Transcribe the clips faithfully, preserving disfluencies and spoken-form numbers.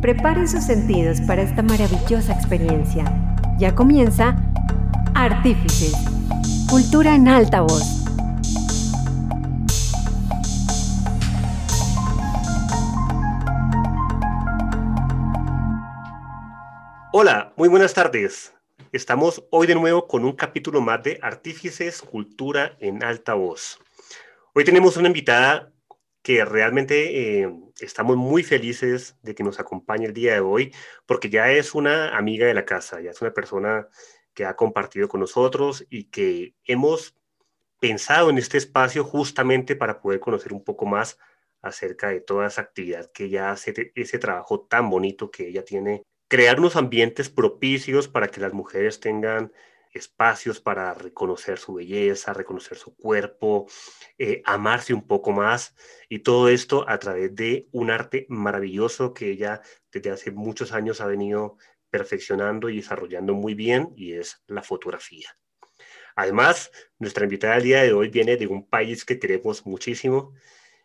Preparen sus sentidos para esta maravillosa experiencia. Ya comienza Artífices, cultura en alta voz. Hola, muy buenas tardes. Estamos hoy de nuevo con un capítulo más de Artífices, cultura en alta voz. Hoy tenemos una invitada que realmente eh, estamos muy felices de que nos acompañe el día de hoy, porque ya es una amiga de la casa, ya es una persona que ha compartido con nosotros y que hemos pensado en este espacio justamente para poder conocer un poco más acerca de toda esa actividad que ella hace, ese trabajo tan bonito que ella tiene, crear unos ambientes propicios para que las mujeres tengan espacios para reconocer su belleza, reconocer su cuerpo, eh, amarse un poco más, y todo esto a través de un arte maravilloso que ella desde hace muchos años ha venido perfeccionando y desarrollando muy bien, y es la fotografía. Además, nuestra invitada del día de hoy viene de un país que queremos muchísimo,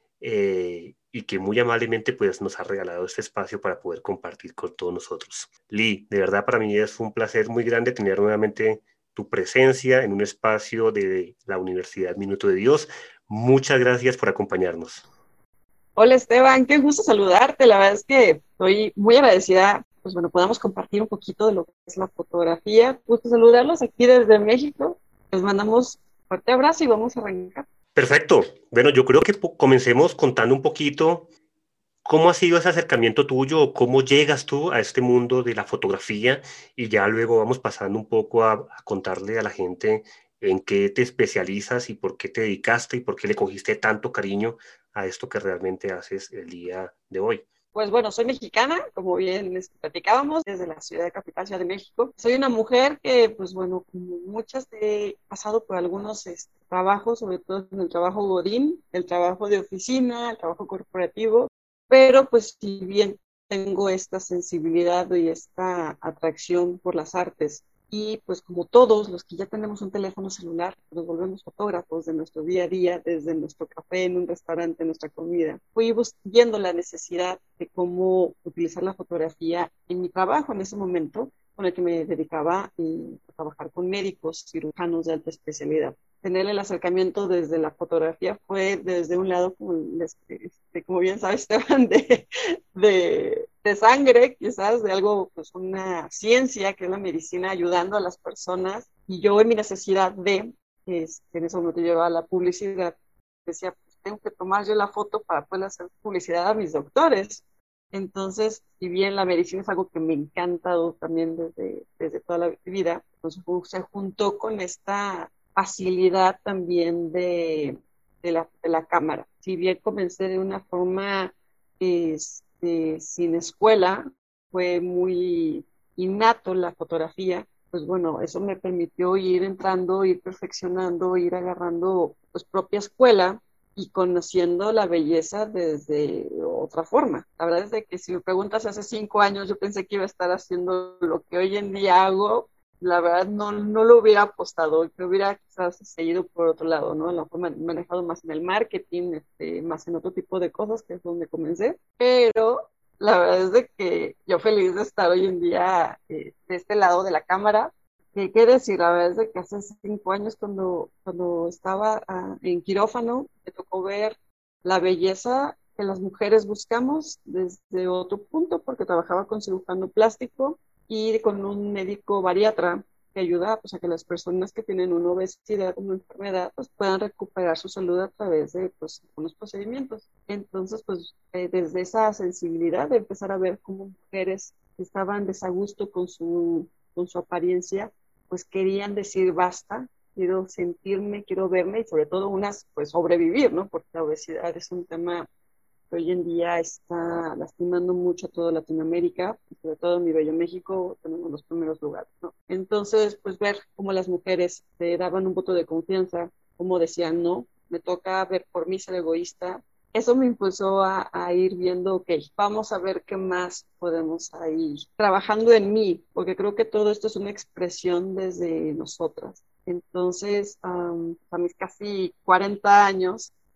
eh, y que muy amablemente pues, nos ha regalado este espacio para poder compartir con todos nosotros. Lee, de verdad para mí es un placer muy grande tener nuevamente tu presencia en un espacio de la Universidad Minuto de Dios. Muchas gracias por acompañarnos. Hola Esteban, qué gusto saludarte. La verdad es que estoy muy agradecida, pues bueno, podamos compartir un poquito de lo que es la fotografía. Gusto saludarlos aquí desde México. Les mandamos un fuerte abrazo y vamos a arrancar. Perfecto. Bueno, yo creo que comencemos contando un poquito cómo ha sido ese acercamiento tuyo o cómo llegas tú a este mundo de la fotografía, y ya luego vamos pasando un poco a, a contarle a la gente en qué te especializas y por qué te dedicaste y por qué le cogiste tanto cariño a esto que realmente haces el día de hoy. Pues bueno, soy mexicana, como bien les platicábamos, desde la ciudad de capital, Ciudad de México. Soy una mujer que, pues bueno, como muchas he pasado por algunos este, trabajos, sobre todo en el trabajo godín, el trabajo de oficina, el trabajo corporativo, pero pues si bien tengo esta sensibilidad y esta atracción por las artes, y pues como todos los que ya tenemos un teléfono celular, nos volvemos fotógrafos de nuestro día a día, desde nuestro café, en un restaurante, nuestra comida. Fui viendo la necesidad de cómo utilizar la fotografía en mi trabajo en ese momento, con el que me dedicaba eh, a trabajar con médicos, cirujanos de alta especialidad. Tener el acercamiento desde la fotografía fue desde un lado, como, este, como bien sabes, Esteban, de, de, de sangre, quizás, de algo, pues una ciencia que es la medicina, ayudando a las personas. Y yo en mi necesidad de, este, en ese momento llevaba la publicidad, decía, pues tengo que tomar yo la foto para poder hacer publicidad a mis doctores. Entonces, si bien la medicina es algo que me ha encantado también desde, desde toda la vida, entonces se juntó con esta facilidad también de, de, la, de la cámara. Si bien comencé de una forma este, sin escuela, fue muy innato la fotografía, pues bueno, eso me permitió ir entrando, ir perfeccionando, ir agarrando pues propia escuela y conociendo la belleza desde otra forma. La verdad es de que si me preguntas hace cinco años, yo pensé que iba a estar haciendo lo que hoy en día hago. La verdad no, no lo hubiera apostado, que hubiera quizás seguido por otro lado, ¿no? La forma manejado más en el marketing, este, más en otro tipo de cosas, que es donde comencé. Pero la verdad es de que yo feliz de estar hoy en día eh, de este lado de la cámara. ¿Qué, qué decir? La verdad es de que hace cinco años cuando, cuando estaba uh, en quirófano, me tocó ver la belleza que las mujeres buscamos desde otro punto, porque trabajaba con cirujano plástico y con un médico bariatra que ayuda pues, a que las personas que tienen una obesidad como enfermedad pues, puedan recuperar su salud a través de pues, unos procedimientos. Entonces, pues eh, desde esa sensibilidad de empezar a ver cómo mujeres que estaban desagusto con su, con su apariencia, pues querían decir basta, quiero sentirme, quiero verme y sobre todo unas, pues sobrevivir, ¿no? Porque la obesidad es un tema que hoy en día está lastimando mucho a toda Latinoamérica, y sobre todo en mi bello México tenemos los primeros lugares, ¿no? Entonces, pues ver cómo las mujeres te daban un voto de confianza, cómo decían, no, me toca ver por mí ser egoísta, eso me impulsó a, a ir viendo, ok, vamos a ver qué más podemos ir trabajando en mí, porque creo que todo esto es una expresión desde nosotras. Entonces, um, a mis casi cuarenta años,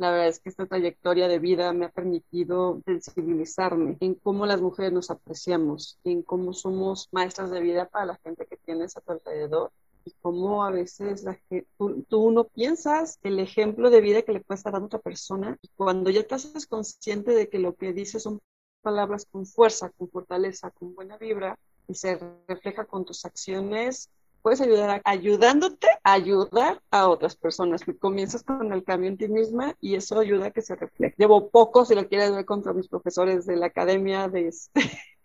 La verdad es que esta trayectoria de vida me ha permitido sensibilizarme en cómo las mujeres nos apreciamos, en cómo somos maestras de vida para la gente que tienes a tu alrededor y cómo a veces la gente, tú, tú no piensas el ejemplo de vida que le puede estar dando a otra persona y cuando ya te haces consciente de que lo que dices son palabras con fuerza, con fortaleza, con buena vibra y se refleja con tus acciones, puedes ayudar a, ayudándote a ayudar a otras personas. Comienzas con el cambio en ti misma y eso ayuda a que se refleje. Llevo poco, si lo quieres ver, contra mis profesores de la academia de este,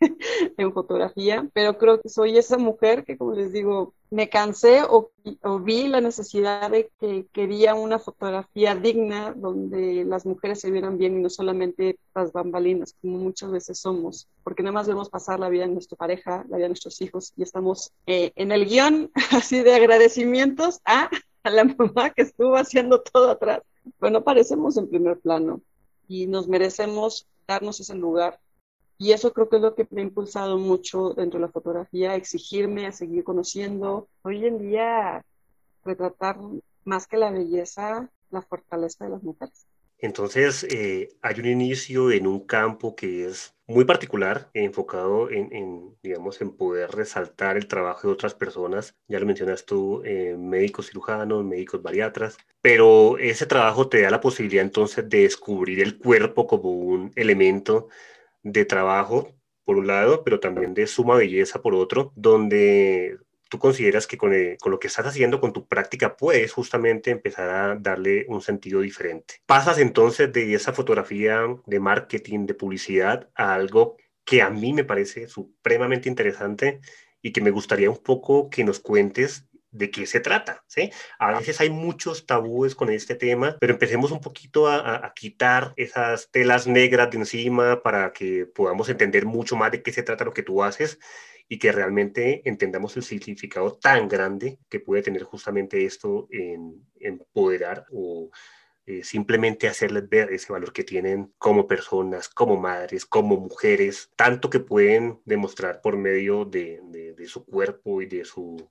en fotografía, pero creo que soy esa mujer que, como les digo, me cansé o, o vi la necesidad de que quería una fotografía digna donde las mujeres se vieran bien y no solamente las bambalinas, como muchas veces somos, porque nada más vemos pasar la vida de nuestra pareja, la vida de nuestros hijos y estamos eh, en el guión así de agradecimientos a, a la mamá que estuvo haciendo todo atrás. Pero no aparecemos en primer plano y nos merecemos darnos ese lugar. Y eso creo que es lo que me ha impulsado mucho dentro de la fotografía, exigirme a seguir conociendo. Hoy en día, retratar más que la belleza, la fortaleza de las mujeres. Entonces, eh, hay un inicio en un campo que es muy particular, enfocado en, en, digamos, en poder resaltar el trabajo de otras personas. Ya lo mencionas tú, eh, médicos cirujanos, médicos bariatras, pero ese trabajo te da la posibilidad entonces de descubrir el cuerpo como un elemento de trabajo, por un lado, pero también de suma belleza, por otro, donde tú consideras que con, el, con lo que estás haciendo, con tu práctica, puedes justamente empezar a darle un sentido diferente. Pasas entonces de esa fotografía de marketing, de publicidad, a algo que a mí me parece supremamente interesante y que me gustaría un poco que nos cuentes de qué se trata, ¿sí? A veces hay muchos tabúes con este tema, pero empecemos un poquito a, a, a quitar esas telas negras de encima para que podamos entender mucho más de qué se trata lo que tú haces y que realmente entendamos el significado tan grande que puede tener justamente esto en, en empoderar o eh, simplemente hacerles ver ese valor que tienen como personas, como madres, como mujeres, tanto que pueden demostrar por medio de, de, de su cuerpo y de su,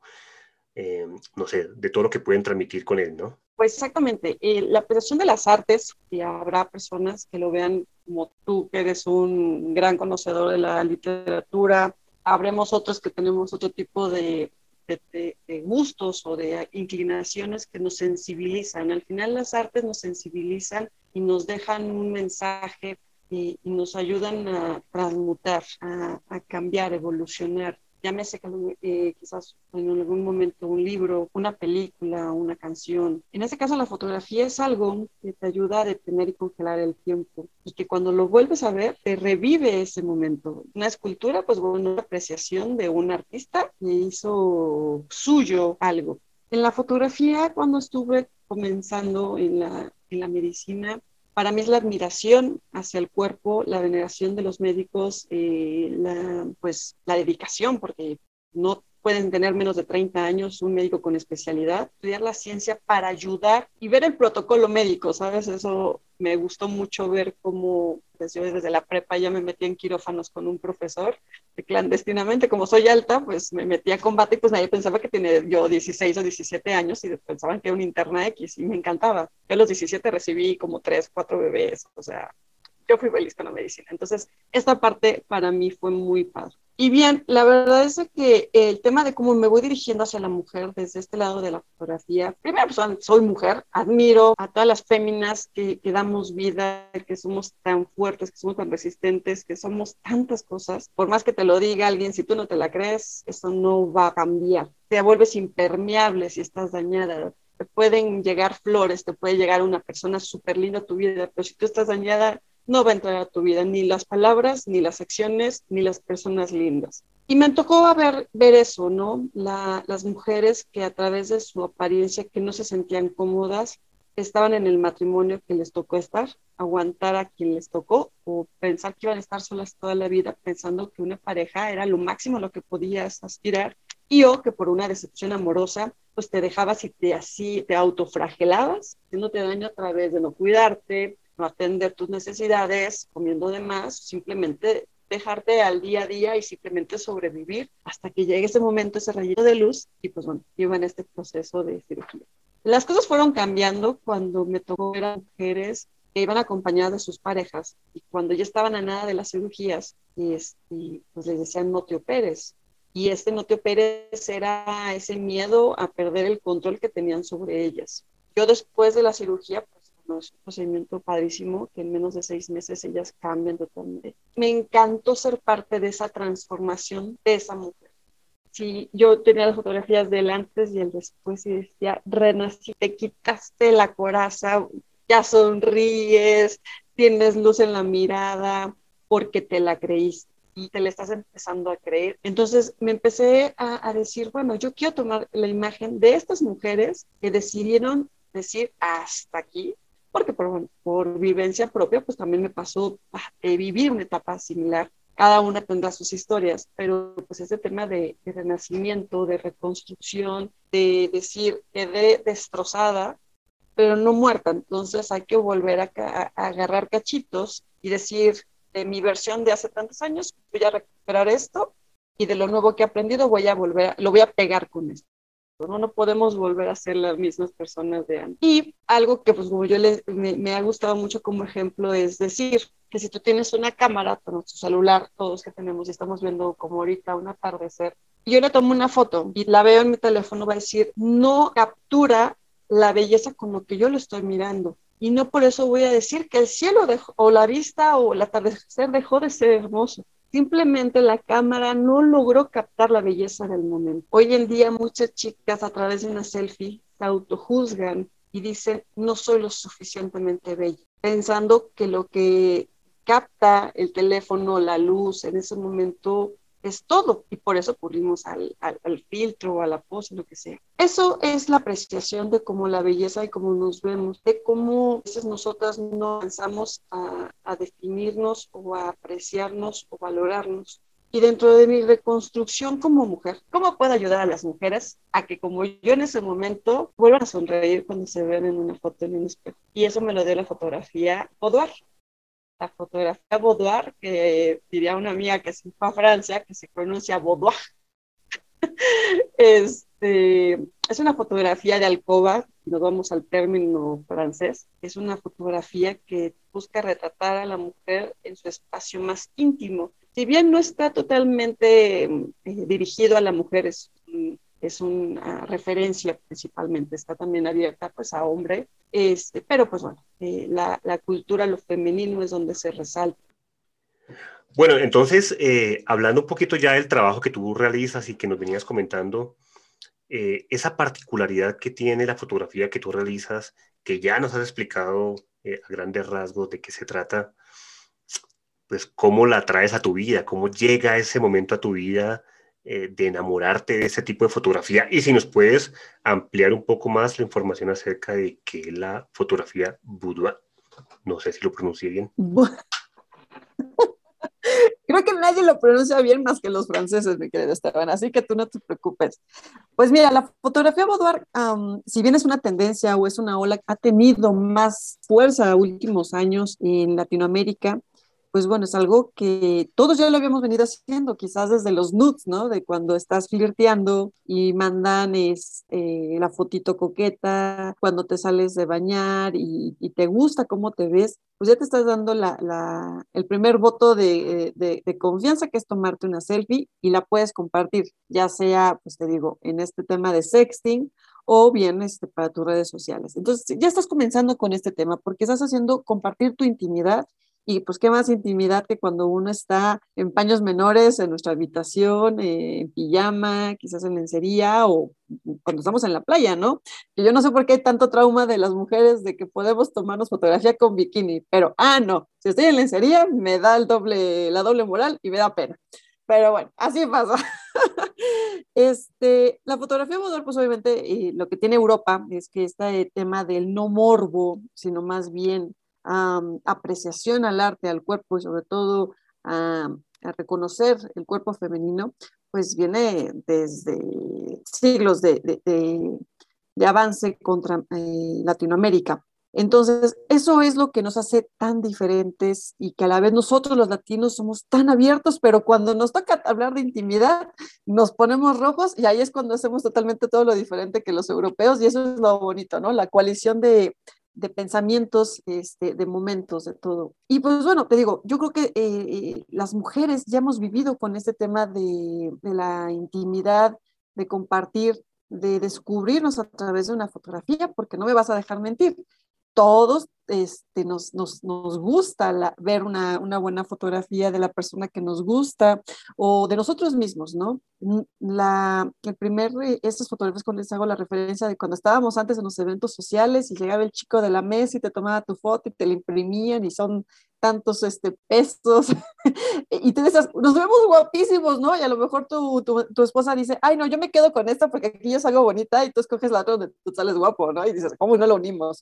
eh, no sé, de todo lo que pueden transmitir con él, ¿no? Pues exactamente, eh, la apreciación de las artes, y habrá personas que lo vean como tú, que eres un gran conocedor de la literatura, habremos otros que tenemos otro tipo de, de, de, de gustos o de inclinaciones que nos sensibilizan. Al final las artes nos sensibilizan y nos dejan un mensaje y, y nos ayudan a transmutar, a, a cambiar, evolucionar. Llámese eh, quizás en algún momento un libro, una película, una canción. En este caso la fotografía es algo que te ayuda a detener y congelar el tiempo y que cuando lo vuelves a ver te revive ese momento. Una escultura, pues bueno, una apreciación de un artista que hizo suyo algo. En la fotografía, cuando estuve comenzando en la, en la medicina, para mí es la admiración hacia el cuerpo, la veneración de los médicos, eh, la, pues, la dedicación, porque no pueden tener menos de treinta años un médico con especialidad, estudiar la ciencia para ayudar y ver el protocolo médico, ¿sabes? Eso me gustó mucho ver cómo pues, yo desde la prepa ya me metí en quirófanos con un profesor, clandestinamente, como soy alta, pues me metí a combate y pues nadie pensaba que tenía yo dieciséis o diecisiete años y pensaban que era una interna X y me encantaba. Yo a los diecisiete recibí como tres, cuatro bebés, o sea, yo fui feliz con la medicina. Entonces, esta parte para mí fue muy padre. Y bien, la verdad es que el tema de cómo me voy dirigiendo hacia la mujer desde este lado de la fotografía, primero pues soy mujer, admiro a todas las féminas que, que damos vida, que somos tan fuertes, que somos tan resistentes, que somos tantas cosas. Por más que te lo diga alguien, si tú no te la crees, eso no va a cambiar. Te vuelves impermeable si estás dañada. Te pueden llegar flores, te puede llegar una persona súper linda a tu vida, pero si tú estás dañada, no va a entrar a tu vida ni las palabras, ni las acciones, ni las personas lindas. Y me tocó ver, ver eso, ¿no? La, las mujeres que a través de su apariencia, que no se sentían cómodas, estaban en el matrimonio que les tocó estar, aguantar a quien les tocó, o pensar que iban a estar solas toda la vida, pensando que una pareja era lo máximo a lo que podías aspirar, y o que por una decepción amorosa, pues te dejabas y te, así, te autoflagelabas, haciéndote daño a través de no cuidarte, no atender tus necesidades, comiendo de más, simplemente dejarte al día a día y simplemente sobrevivir hasta que llegue ese momento, ese rayito de luz, y pues bueno, iba en este proceso de cirugía. Las cosas fueron cambiando cuando me tocó ver a mujeres que iban acompañadas de sus parejas y cuando ya estaban a nada de las cirugías, este, pues les decían no te operes. Y este no te operes era ese miedo a perder el control que tenían sobre ellas. Yo después de la cirugía, pues no, es un procedimiento padrísimo, que en menos de seis meses ellas cambian totalmente. Me encantó ser parte de esa transformación de esa mujer. Sí, yo tenía las fotografías del antes y el después y decía, renací, te quitaste la coraza, ya sonríes, tienes luz en la mirada porque te la creíste y te la estás empezando a creer. Entonces me empecé a, a decir, bueno, yo quiero tomar la imagen de estas mujeres que decidieron decir hasta aquí, porque por, bueno, por vivencia propia, pues también me pasó eh, vivir una etapa similar. Cada una tendrá sus historias, pero pues ese tema de, de renacimiento, de reconstrucción, de decir, quedé destrozada, pero no muerta, entonces hay que volver a, a, a agarrar cachitos y decir, de mi versión de hace tantos años, voy a recuperar esto, y de lo nuevo que he aprendido voy a volver, a, lo voy a pegar con esto. ¿no? No podemos volver a ser las mismas personas de antes. Y algo que pues como yo le, me, me ha gustado mucho como ejemplo es decir que si tú tienes una cámara, con nuestro celular, todos que tenemos y estamos viendo como ahorita un atardecer, y yo le tomo una foto y la veo en mi teléfono, va a decir, no captura la belleza con lo que yo lo estoy mirando. Y no por eso voy a decir que el cielo dejó, o la vista o el atardecer dejó de ser hermoso. Simplemente la cámara no logró captar la belleza del momento. Hoy en día muchas chicas a través de una selfie se autojuzgan y dicen no soy lo suficientemente bella, pensando que lo que capta el teléfono, la luz en ese momento es todo, y por eso ocurrimos al, al, al filtro, a la pose, lo que sea. Eso es la apreciación de cómo la belleza y cómo nos vemos, de cómo a veces nosotras no avanzamos a, a definirnos o a apreciarnos o valorarnos. Y dentro de mi reconstrucción como mujer, ¿cómo puedo ayudar a las mujeres a que como yo en ese momento vuelvan a sonreír cuando se ven en una foto en un espejo? Y eso me lo dio la fotografía Boudoir. La fotografía Boudoir, que diría una amiga que se fue a Francia, que se pronuncia Boudoir. Este, es una fotografía de alcoba, si nos vamos al término francés, es una fotografía que busca retratar a la mujer en su espacio más íntimo. Si bien no está totalmente eh, dirigido a la mujer, es, es una referencia principalmente, está también abierta pues a hombre, este, pero pues bueno, eh, la, la cultura, lo femenino es donde se resalta. Bueno, entonces, eh, hablando un poquito ya del trabajo que tú realizas y que nos venías comentando, eh, esa particularidad que tiene la fotografía que tú realizas, que ya nos has explicado eh, a grandes rasgos de qué se trata, pues cómo la traes a tu vida, cómo llega ese momento a tu vida eh, de enamorarte de ese tipo de fotografía, y si nos puedes ampliar un poco más la información acerca de qué es la fotografía Boudoir. No sé si lo pronuncié bien. Creo que nadie lo pronuncia bien más que los franceses, mi querido Esteban, así que tú no te preocupes. Pues mira, la fotografía Boudoir, um, si bien es una tendencia o es una ola, ha tenido más fuerza en últimos años en Latinoamérica. Pues bueno, es algo que todos ya lo habíamos venido haciendo, quizás desde los nudes, ¿no? De cuando estás flirteando y mandan es, eh, la fotito coqueta, cuando te sales de bañar y, y te gusta cómo te ves, pues ya te estás dando la, la, el primer voto de, de, de confianza, que es tomarte una selfie y la puedes compartir, ya sea, pues te digo, en este tema de sexting o bien este, para tus redes sociales. Entonces ya estás comenzando con este tema porque estás haciendo compartir tu intimidad. Y pues qué más intimidad que cuando uno está en paños menores, en nuestra habitación, eh, en pijama, quizás en lencería o cuando estamos en la playa, ¿no? Que yo no sé por qué hay tanto trauma de las mujeres de que podemos tomarnos fotografía con bikini, pero, ah, no, si estoy en lencería me da el doble, la doble moral y me da pena. Pero bueno, así pasa. este, la fotografía Boudoir, pues obviamente eh, lo que tiene Europa es que este tema del no morbo, sino más bien Um, apreciación al arte, al cuerpo y sobre todo um, a reconocer el cuerpo femenino, pues viene desde siglos de, de, de, de avance contra eh, Latinoamérica. Entonces, eso es lo que nos hace tan diferentes y que a la vez nosotros los latinos somos tan abiertos, pero cuando nos toca hablar de intimidad, nos ponemos rojos y ahí es cuando hacemos totalmente todo lo diferente que los europeos y eso es lo bonito, ¿no? La coalición de de pensamientos, este, de momentos, de todo. Y pues bueno, te digo, yo creo que eh, las mujeres ya hemos vivido con este tema de, de la intimidad, de compartir, de descubrirnos a través de una fotografía, porque no me vas a dejar mentir. Todos este, nos, nos, nos gusta la, ver una, una buena fotografía de la persona que nos gusta o de nosotros mismos, ¿no? La, el primer, estas fotografías cuando les hago la referencia de cuando estábamos antes en los eventos sociales y llegaba el chico de la mesa y te tomaba tu foto y te la imprimían y son tantos este, pesos y tú dices, nos vemos guapísimos, ¿no? Y a lo mejor tu, tu, tu esposa dice, ay, no, yo me quedo con esta porque aquí yo salgo bonita y tú escoges la otra donde tú sales guapo, ¿no? Y dices, ¿cómo no la unimos?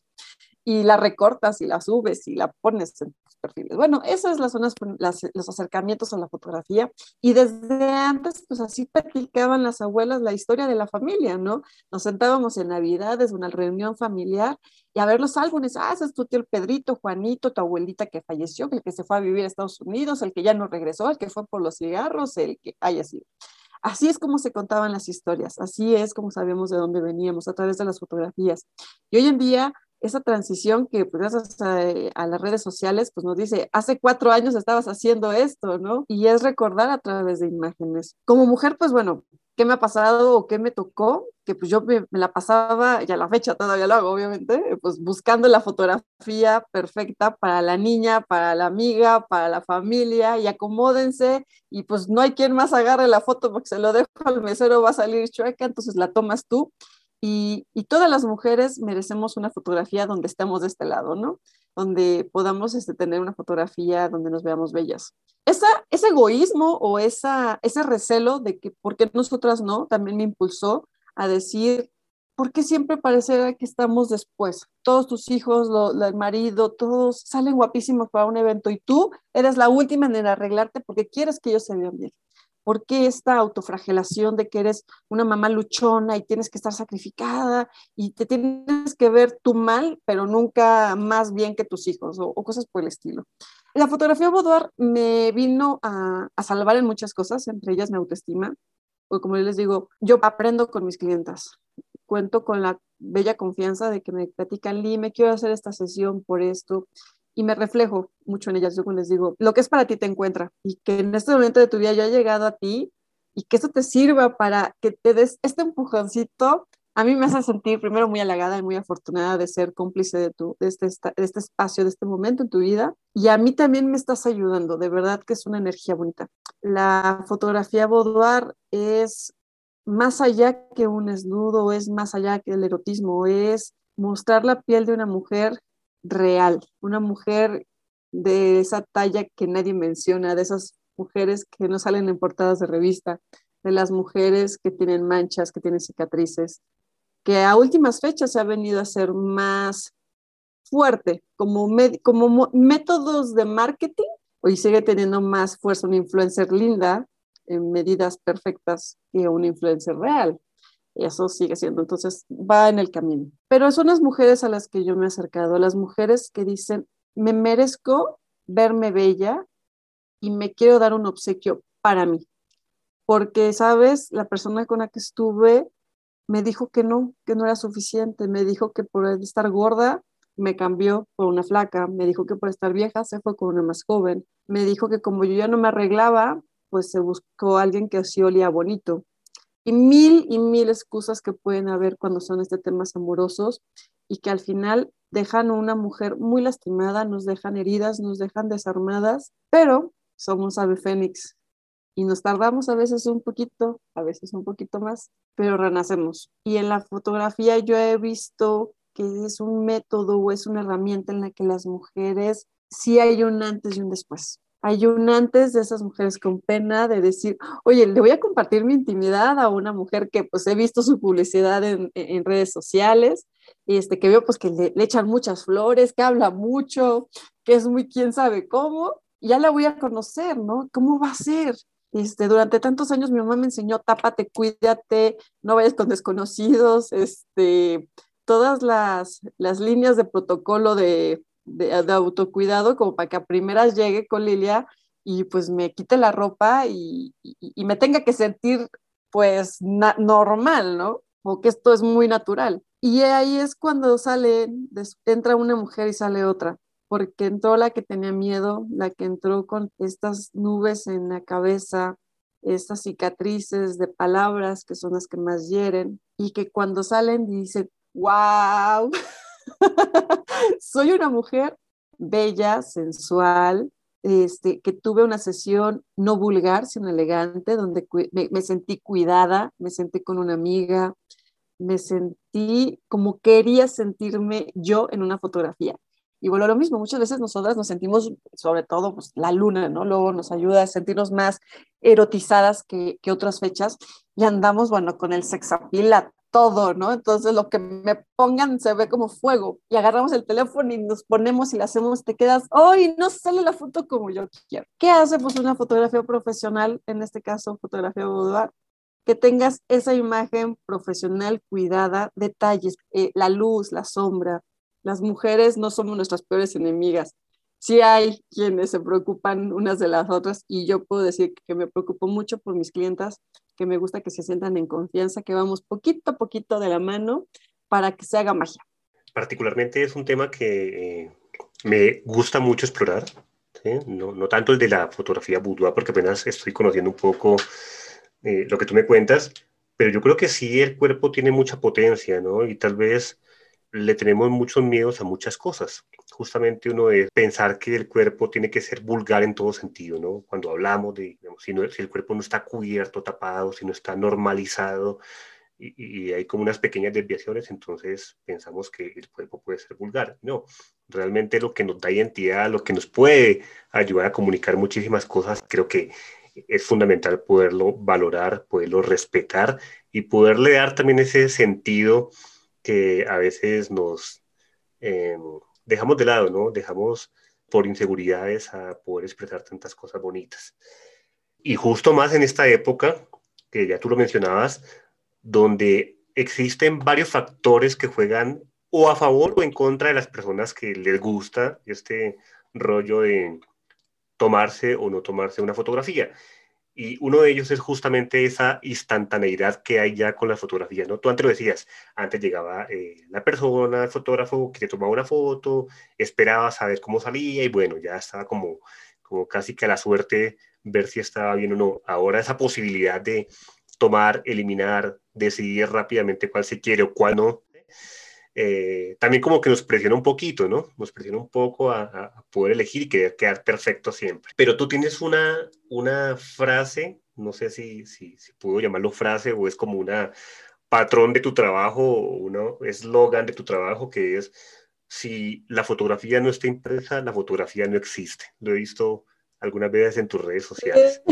Y la recortas y la subes y la pones en tus perfiles. Bueno, esas son las zonas, las, los acercamientos a la fotografía. Y desde antes, pues así platicaban las abuelas la historia de la familia, ¿no? Nos sentábamos en Navidades, una reunión familiar, y a ver los álbumes. Ah, ese es tu tío el Pedrito, Juanito, tu abuelita que falleció, el que se fue a vivir a Estados Unidos, el que ya no regresó, el que fue por los cigarros, el que haya sido. Así es como se contaban las historias, así es como sabíamos de dónde veníamos, a través de las fotografías. Y hoy en día, esa transición que pues, gracias a, a las redes sociales, pues nos dice, hace cuatro años estabas haciendo esto, ¿no? Y es recordar a través de imágenes. Como mujer, pues bueno, ¿qué me ha pasado o qué me tocó? Que pues yo me, me la pasaba, y a la fecha todavía lo hago, obviamente, pues buscando la fotografía perfecta para la niña, para la amiga, para la familia, y acomódense, y pues no hay quien más agarre la foto porque se lo dejo al mesero, va a salir chueca, entonces la tomas tú. Y, y todas las mujeres merecemos una fotografía donde estemos de este lado, ¿no? Donde podamos este, tener una fotografía donde nos veamos bellas. Esa, ese egoísmo o esa, ese recelo de que por qué nosotras no, también me impulsó a decir, ¿por qué siempre parecerá que estamos después? Todos tus hijos, lo, lo, el marido, todos salen guapísimos para un evento y tú eres la última en arreglarte porque quieres que ellos se vean bien. ¿Por qué esta autoflagelación de que eres una mamá luchona y tienes que estar sacrificada y te tienes que ver tú mal, pero nunca más bien que tus hijos o, o cosas por el estilo? La fotografía boudoir me vino a, a salvar en muchas cosas, entre ellas mi autoestima, porque como yo les digo, yo aprendo con mis clientas, cuento con la bella confianza de que me platican, Lee, me quiero hacer esta sesión por esto, y me reflejo mucho en ellas. Yo les digo, lo que es para ti te encuentra y que en este momento de tu vida ya ha llegado a ti y que eso te sirva para que te des este empujoncito. A mí me hace sentir primero muy halagada y muy afortunada de ser cómplice de, tu, de, este, de este espacio, de este momento en tu vida, y a mí también me estás ayudando, de verdad que es una energía bonita. La fotografía boudoir es más allá que un desnudo, es más allá que el erotismo, es mostrar la piel de una mujer real, una mujer de esa talla que nadie menciona, de esas mujeres que no salen en portadas de revista, de las mujeres que tienen manchas, que tienen cicatrices, que a últimas fechas se ha venido a ser más fuerte como, med- como métodos de marketing. Hoy sigue teniendo más fuerza una influencer linda en medidas perfectas que una influencer real. Eso sigue siendo, entonces va en el camino. Pero son las mujeres a las que yo me he acercado, las mujeres que dicen, me merezco verme bella y me quiero dar un obsequio para mí. Porque, ¿sabes? La persona con la que estuve me dijo que no, que no era suficiente, me dijo que por estar gorda me cambió por una flaca, me dijo que por estar vieja se fue con una más joven, me dijo que como yo ya no me arreglaba, pues se buscó a alguien que así olía bonito. Y mil y mil excusas que pueden haber cuando son este temas amorosos y que al final dejan a una mujer muy lastimada, nos dejan heridas, nos dejan desarmadas, pero somos ave fénix y nos tardamos a veces un poquito, a veces un poquito más, pero renacemos. Y en la fotografía yo he visto que es un método o es una herramienta en la que las mujeres sí hay un antes y un después. Hay un antes de esas mujeres con pena de decir, oye, le voy a compartir mi intimidad a una mujer que pues he visto su publicidad en, en redes sociales, y este, que veo pues que le, le echan muchas flores, que habla mucho, que es muy quién sabe cómo, y ya la voy a conocer, ¿no? ¿Cómo va a ser? Este, durante tantos años mi mamá me enseñó, tápate, cuídate, no vayas con desconocidos, este, todas las, las líneas de protocolo de De, de autocuidado, como para que a primeras llegue con Lilia y pues me quite la ropa y, y, y me tenga que sentir pues na- normal, ¿no? O que esto es muy natural. Y ahí es cuando sale, des- entra una mujer y sale otra, porque entró la que tenía miedo, la que entró con estas nubes en la cabeza, estas cicatrices de palabras que son las que más hieren, y que cuando salen dicen, wow, soy una mujer bella, sensual, este, que tuve una sesión no vulgar, sino elegante, donde cu- me, me sentí cuidada, me sentí con una amiga, me sentí como quería sentirme yo en una fotografía. Y bueno, lo mismo, muchas veces nosotras nos sentimos, sobre todo pues, la luna, ¿no? Luego nos ayuda a sentirnos más erotizadas que, que otras fechas y andamos, bueno, con el sexapil a todo, ¿no? Entonces lo que me pongan se ve como fuego y agarramos el teléfono y nos ponemos y le hacemos, te quedas, ¡ay, no sale la foto como yo quiero! ¿Qué hace pues una fotografía profesional, en este caso fotografía boudoir? Que tengas esa imagen profesional cuidada, detalles, eh, la luz, la sombra. Las mujeres no somos nuestras peores enemigas. Sí hay quienes se preocupan unas de las otras y yo puedo decir que me preocupo mucho por mis clientas, que me gusta que se sientan en confianza, que vamos poquito a poquito de la mano para que se haga magia. Particularmente es un tema que eh, me gusta mucho explorar, ¿sí? No, no tanto el de la fotografía boudoir, porque apenas estoy conociendo un poco eh, lo que tú me cuentas, pero yo creo que sí el cuerpo tiene mucha potencia, ¿no? Y tal vez le tenemos muchos miedos a muchas cosas. Justamente uno es pensar que el cuerpo tiene que ser vulgar en todo sentido, ¿no? Cuando hablamos de, digamos, si, no, si el cuerpo no está cubierto, tapado, si no está normalizado, y, y hay como unas pequeñas desviaciones, entonces pensamos que el cuerpo puede ser vulgar. No, realmente lo que nos da identidad, lo que nos puede ayudar a comunicar muchísimas cosas, creo que es fundamental poderlo valorar, poderlo respetar y poderle dar también ese sentido que a veces nos eh, dejamos de lado, ¿no? Dejamos por inseguridades a poder expresar tantas cosas bonitas. Y justo más en esta época, que ya tú lo mencionabas, donde existen varios factores que juegan o a favor o en contra de las personas que les gusta este rollo de tomarse o no tomarse una fotografía. Y uno de ellos es justamente esa instantaneidad que hay ya con las fotografías, ¿no? Tú antes lo decías, antes llegaba eh, la persona, el fotógrafo, que te tomaba una foto, esperaba saber cómo salía y bueno, ya estaba como, como casi que a la suerte ver si estaba bien o no. Ahora esa posibilidad de tomar, eliminar, decidir rápidamente cuál se quiere o cuál no, eh, también como que nos presiona un poquito, ¿no? Nos presiona un poco a, a poder elegir y querer quedar perfecto siempre. Pero tú tienes una, una frase, no sé si, si, si puedo llamarlo frase o es como una patrón de tu trabajo o un eslogan de tu trabajo que es, si la fotografía no está impresa, la fotografía no existe. Lo he visto algunas veces en tus redes sociales.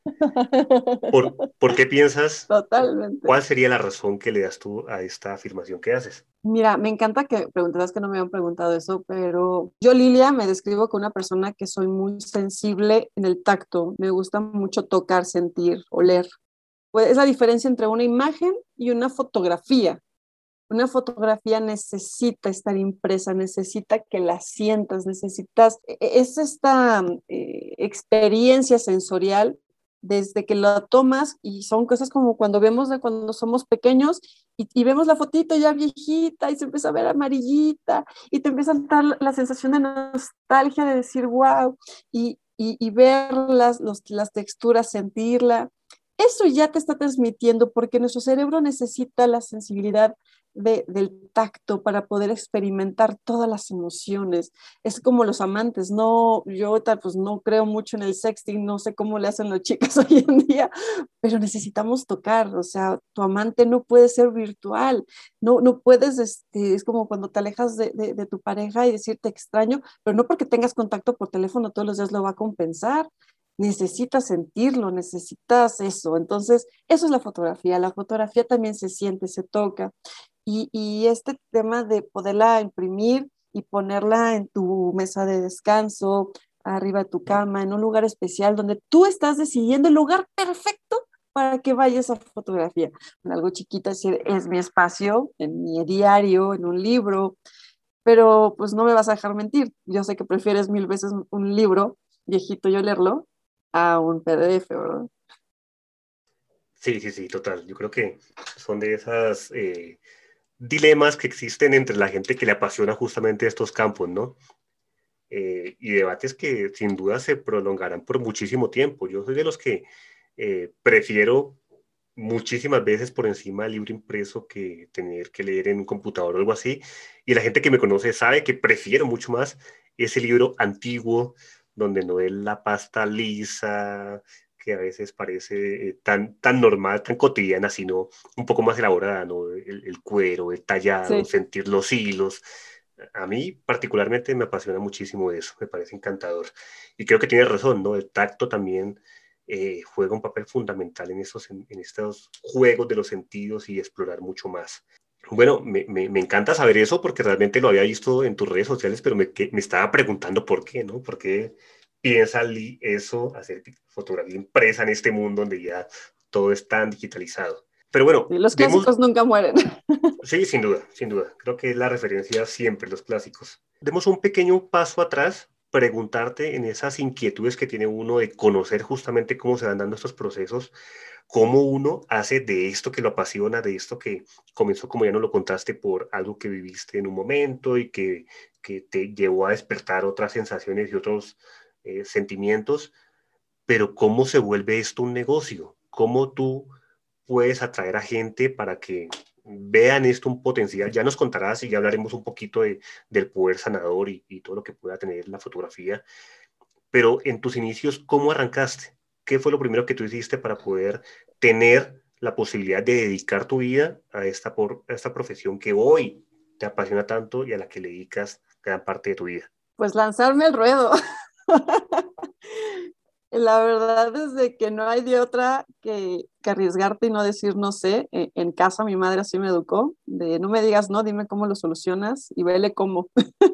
¿Por, ¿por qué piensas o Totalmente. cuál sería la razón que le das tú a esta afirmación que haces? Mira, me encanta que preguntaras que no me habían preguntado eso, pero yo, Lilia, me describo como una persona que soy muy sensible en el tacto. Me gusta mucho tocar, sentir, oler. Pues es la diferencia entre una imagen y una fotografía. Una fotografía necesita estar impresa, necesita que la sientas, necesitas, e- e, es esta eh, experiencia sensorial desde que la tomas y son cosas como cuando vemos de cuando somos pequeños y, y vemos la fotito ya viejita y se empieza a ver amarillita y te empieza a dar la sensación de nostalgia de decir wow y, y, y ver las, los, las texturas, sentirla. Eso ya te está transmitiendo porque nuestro cerebro necesita la sensibilidad de, del tacto para poder experimentar todas las emociones. Es como los amantes, no, yo pues no creo mucho en el sexting, no sé cómo le hacen las chicas hoy en día, pero necesitamos tocar, o sea, tu amante no puede ser virtual, no, no puedes, este, es como cuando te alejas de, de, de tu pareja y decirte extraño, pero no porque tengas contacto por teléfono todos los días lo va a compensar. Necesitas sentirlo, necesitas eso. Entonces, eso es la fotografía. La fotografía también se siente, se toca. Y, y este tema de poderla imprimir y ponerla en tu mesa de descanso, arriba de tu cama, en un lugar especial donde tú estás decidiendo el lugar perfecto para que vaya esa fotografía. En algo chiquito, es decir, es mi espacio, en mi diario, en un libro, pero pues no me vas a dejar mentir. Yo sé que prefieres mil veces un libro viejito yo leerlo a un P D F, ¿verdad? Sí, sí, sí, total. Yo creo que son de esas, eh, dilemas que existen entre la gente que le apasiona justamente estos campos, ¿no? Eh, y debates que sin duda se prolongarán por muchísimo tiempo. Yo soy de los que eh, prefiero muchísimas veces por encima del libro impreso que tener que leer en un computador o algo así. Y la gente que me conoce sabe que prefiero mucho más ese libro antiguo, donde no es la pasta lisa, que a veces parece eh, tan, tan normal, tan cotidiana, sino un poco más elaborada, ¿no? El, el cuero, el tallado, Sí. sentir los hilos. A mí particularmente me apasiona muchísimo eso, me parece encantador. Y creo que tienes razón, ¿no? El tacto también eh, juega un papel fundamental en, esos, en, en estos juegos de los sentidos y explorar mucho más. Bueno, me, me, me encanta saber eso porque realmente lo había visto en tus redes sociales, pero me, que, me estaba preguntando por qué, ¿no? ¿Por qué piensa Lee eso, hacer fotografía impresa en este mundo donde ya todo es tan digitalizado? Pero bueno, Sí, los demos... clásicos nunca mueren. Sí, sin duda, sin duda. Creo que es la referencia siempre, los clásicos. Demos un pequeño paso atrás, preguntarte en esas inquietudes que tiene uno de conocer justamente cómo se van dando estos procesos, cómo uno hace de esto que lo apasiona, de esto que comenzó, como ya nos lo contaste, por algo que viviste en un momento y que, que te llevó a despertar otras sensaciones y otros eh, sentimientos, pero cómo se vuelve esto un negocio, cómo tú puedes atraer a gente para que vean esto un potencial. Ya nos contarás y ya hablaremos un poquito de, del poder sanador y, y todo lo que pueda tener la fotografía. Pero en tus inicios, ¿cómo arrancaste? ¿Qué fue lo primero que tú hiciste para poder tener la posibilidad de dedicar tu vida a esta, por, a esta profesión que hoy te apasiona tanto y a la que le dedicas gran parte de tu vida? Pues lanzarme al ruedo. La verdad es de que no hay de otra que, que arriesgarte y no decir no sé. En, en casa mi madre así me educó, de no me digas no, dime cómo lo solucionas y vele cómo.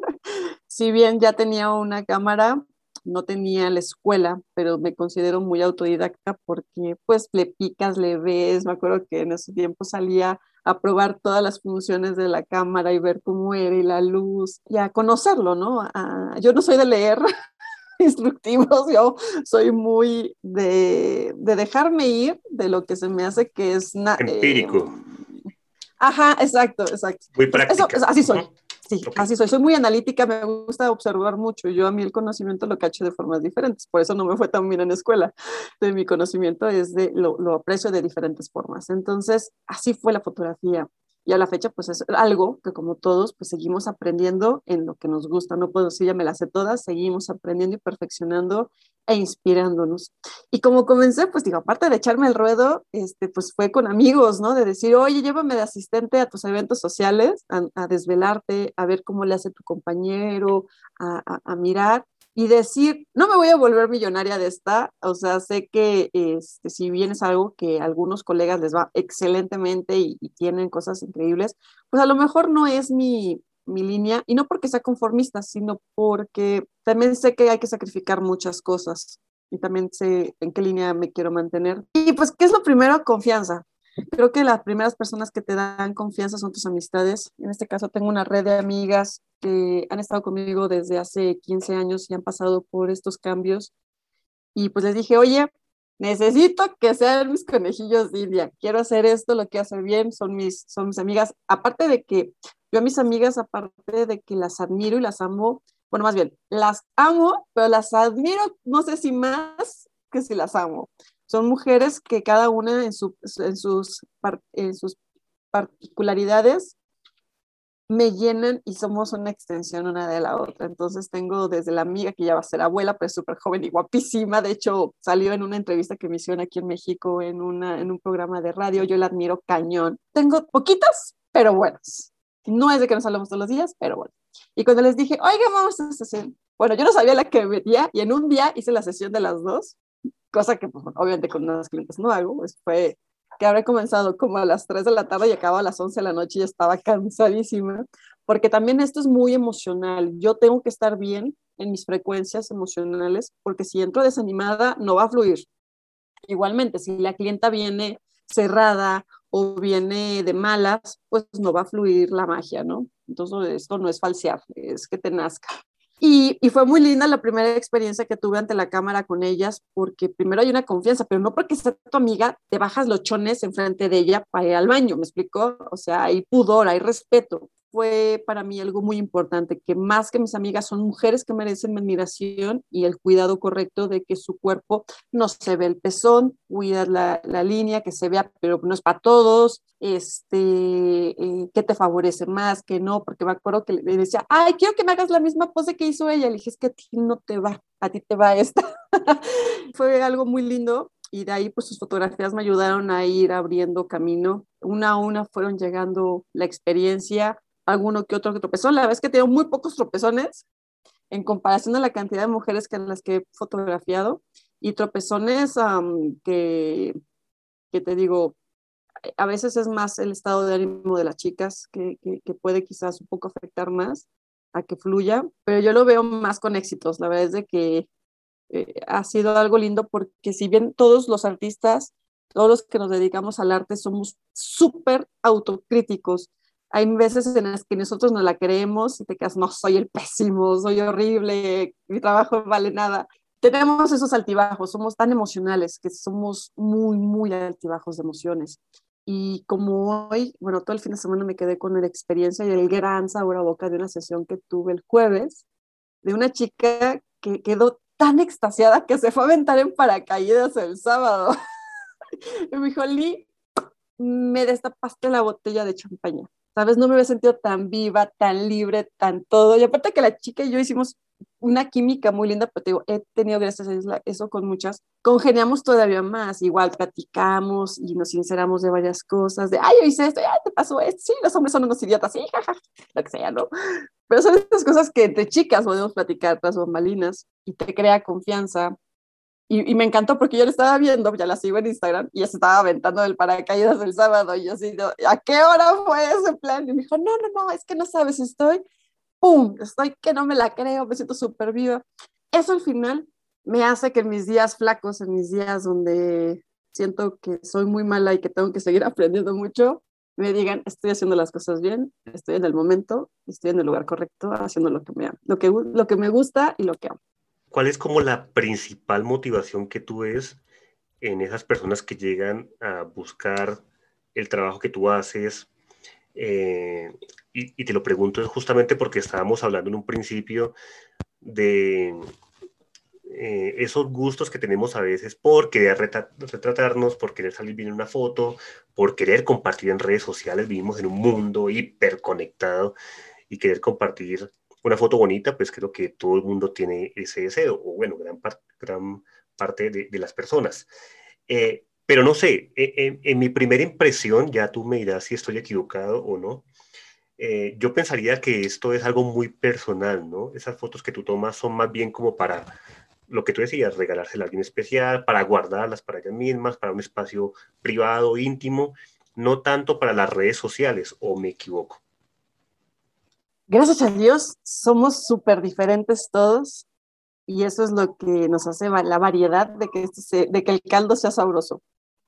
Si bien ya tenía una cámara, no tenía la escuela, pero me considero muy autodidacta porque pues le picas, le ves. Me acuerdo que en ese tiempo salía a probar todas las funciones de la cámara y ver cómo era y la luz y a conocerlo, ¿no? A, yo no soy de leer instructivos, yo soy muy de, de dejarme ir de lo que se me hace que es... Na, eh, Empírico, ajá, exacto, exacto. muy Entonces, eso, práctica. así soy. Uh-huh. Sí, Ok. así soy. Soy muy analítica, me gusta observar mucho. Yo a mí el conocimiento lo cacho de formas diferentes, por eso no me fue tan bien en la escuela. De mi conocimiento es de, lo, lo aprecio de diferentes formas. Entonces, así fue la fotografía. Y a la fecha, pues es algo que como todos, pues seguimos aprendiendo en lo que nos gusta. No puedo decir, ya me las sé todas, seguimos aprendiendo y perfeccionando e inspirándonos. Y como comencé, pues digo, aparte de echarme el ruedo, este, pues fue con amigos, ¿no? De decir, oye, llévame de asistente a tus eventos sociales, a, a desvelarte, a ver cómo le hace tu compañero, a, a, a mirar y decir, no me voy a volver millonaria de esta, o sea, sé que este, si bien es algo que a algunos colegas les va excelentemente y, y tienen cosas increíbles, pues a lo mejor no es mi, mi línea, y no porque sea conformista, sino porque también sé que hay que sacrificar muchas cosas y también sé en qué línea me quiero mantener. Y pues, ¿qué es lo primero? Confianza. Creo que las primeras personas que te dan confianza son tus amistades. En este caso tengo una red de amigas que han estado conmigo desde hace quince años y han pasado por estos cambios. Y pues les dije, oye, necesito que sean mis conejillos de India. Quiero hacer esto, lo quiero hacer bien, son mis, son mis amigas. Aparte de que yo a mis amigas, aparte de que las admiro y las amo, bueno, más bien, las amo, pero las admiro, no sé si más que si las amo. Son mujeres que cada una en, su, en, sus, en sus particularidades me llenan y somos una extensión una de la otra. Entonces tengo desde la amiga que ya va a ser abuela, pero es súper joven y guapísima. De hecho, salió en una entrevista que me hicieron aquí en México en, una, en un programa de radio. Yo la admiro cañón. Tengo poquitas, pero buenas. No es de que nos hablamos todos los días, pero bueno. Y cuando les dije, oiga, vamos a esta sesión. Bueno, yo no sabía la que me metía y en un día hice la sesión de las dos, cosa que pues, obviamente con unas clientes no hago. Pues fue que habré comenzado como a las tres de la tarde y acababa a las once de la noche y estaba cansadísima, porque también esto es muy emocional. Yo tengo que estar bien en mis frecuencias emocionales, porque si entro desanimada no va a fluir. Igualmente, si la clienta viene cerrada o viene de malas, pues no va a fluir la magia, ¿no? Entonces esto no es falsear, es que te nazca. Y, y fue muy linda la primera experiencia que tuve ante la cámara con ellas, porque primero hay una confianza, pero no porque sea tu amiga, te bajas los chones enfrente de ella para ir al baño, ¿me explicó? O sea, hay pudor, hay respeto. Fue para mí algo muy importante, que más que mis amigas son mujeres que merecen mi admiración y el cuidado correcto de que su cuerpo no se ve el pezón, cuidas la, la línea, que se vea, pero no es para todos, este, eh, qué te favorece más, que no, porque me acuerdo que le decía, ay, quiero que me hagas la misma pose que hizo ella, le dije, es que a ti no te va, a ti te va esta. Fue algo muy lindo y de ahí pues sus fotografías me ayudaron a ir abriendo camino, una a una fueron llegando la experiencia, alguno que otro que tropezón, la verdad es que tengo muy pocos tropezones en comparación a la cantidad de mujeres que las que he fotografiado y tropezones um, que, que te digo, a veces es más el estado de ánimo de las chicas que, que, que puede quizás un poco afectar más a que fluya, pero yo lo veo más con éxitos, la verdad es de que eh, ha sido algo lindo porque si bien todos los artistas, todos los que nos dedicamos al arte somos súper autocríticos, hay veces en las que nosotros no la creemos y te quedas, no, soy el pésimo, soy horrible, mi trabajo no vale nada. Tenemos esos altibajos, somos tan emocionales que somos muy, muy altibajos de emociones. Y como hoy, bueno, todo el fin de semana me quedé con la experiencia y el gran sabor a boca de una sesión que tuve el jueves, de una chica que quedó tan extasiada que se fue a aventar en paracaídas el sábado. Y me dijo, Lee, me destapaste la botella de champaña. ¿Sabes? No me había sentido tan viva, tan libre, tan todo. Y aparte que la chica y yo hicimos una química muy linda, pero te digo, he tenido gracias a Dios eso con muchas. Congeniamos todavía más, igual platicamos y nos sinceramos de varias cosas, de, ay, yo hice esto, ay, te pasó esto, sí, los hombres son unos idiotas, sí, jaja, lo que sea, ¿no? Pero son estas cosas que entre chicas podemos platicar tras bambalinas y te crea confianza. Y, y me encantó porque yo la estaba viendo, ya la sigo en Instagram, y ella se estaba aventando del paracaídas el sábado, y yo así, ¿a qué hora fue ese plan? Y me dijo, no, no, no, es que no sabes, estoy, ¡pum!, estoy que no me la creo, me siento súper viva. Eso al final me hace que en mis días flacos, en mis días donde siento que soy muy mala y que tengo que seguir aprendiendo mucho, me digan, estoy haciendo las cosas bien, estoy en el momento, estoy en el lugar correcto, haciendo lo que me, lo que, lo que me gusta y lo que amo. ¿Cuál es como la principal motivación que tú ves en esas personas que llegan a buscar el trabajo que tú haces? Eh, y, y te lo pregunto justamente porque estábamos hablando en un principio de eh, esos gustos que tenemos a veces por querer retra- retratarnos, por querer salir bien en una foto, por querer compartir en redes sociales. Vivimos en un mundo hiperconectado y querer compartir una foto bonita, pues creo que todo el mundo tiene ese deseo, o bueno, gran, par gran parte de, de las personas. Eh, pero no sé, en, en mi primera impresión, ya tú me dirás si estoy equivocado o no, eh, yo pensaría que esto es algo muy personal, ¿no? Esas fotos que tú tomas son más bien como para lo que tú decías, regalárselas a alguien especial, para guardarlas para ellas mismas, para un espacio privado, íntimo, no tanto para las redes sociales, ¿o me equivoco? Gracias a Dios, somos súper diferentes todos y eso es lo que nos hace la variedad de que, esto se, de que el caldo sea sabroso.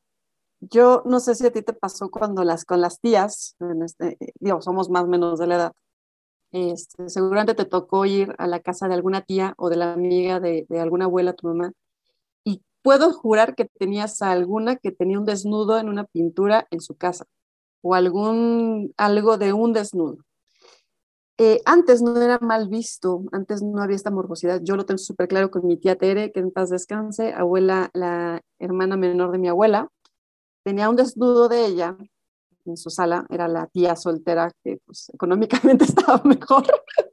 Yo no sé si a ti te pasó cuando las, con las tías, en este, digo, somos más o menos de la edad, este, seguramente te tocó ir a la casa de alguna tía o de la amiga de, de alguna abuela, tu mamá, y puedo jurar que tenías a alguna que tenía un desnudo en una pintura en su casa o algún, algo de un desnudo. Eh, antes no era mal visto, antes no había esta morbosidad. Yo lo tengo súper claro con mi tía Tere, que en paz descanse, abuela, la hermana menor de mi abuela, tenía un desnudo de ella en su sala, era la tía soltera que pues, económicamente estaba mejor